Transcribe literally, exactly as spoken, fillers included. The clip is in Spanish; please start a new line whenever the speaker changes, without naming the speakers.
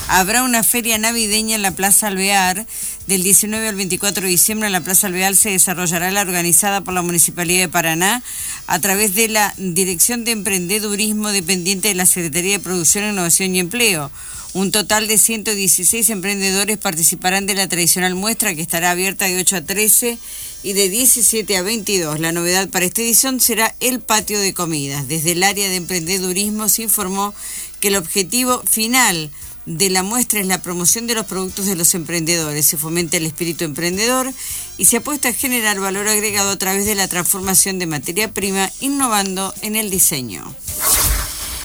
Habrá una feria navideña en la Plaza Alvear. Del diecinueve al veinticuatro de diciembre en la Plaza Alvear se desarrollará la organizada por la Municipalidad de Paraná a través de la Dirección de Emprendedurismo dependiente de la Secretaría de Producción, Innovación y Empleo. Un total de ciento dieciséis emprendedores participarán de la tradicional muestra que estará abierta de ocho a trece y de diecisiete a veintidós. La novedad para esta edición será el patio de comidas. Desde el área de emprendedurismo se informó que el objetivo final de la muestra es la promoción de los productos de los emprendedores. Se fomenta el espíritu emprendedor y se apuesta a generar valor agregado a través de la transformación de materia prima, innovando en el diseño.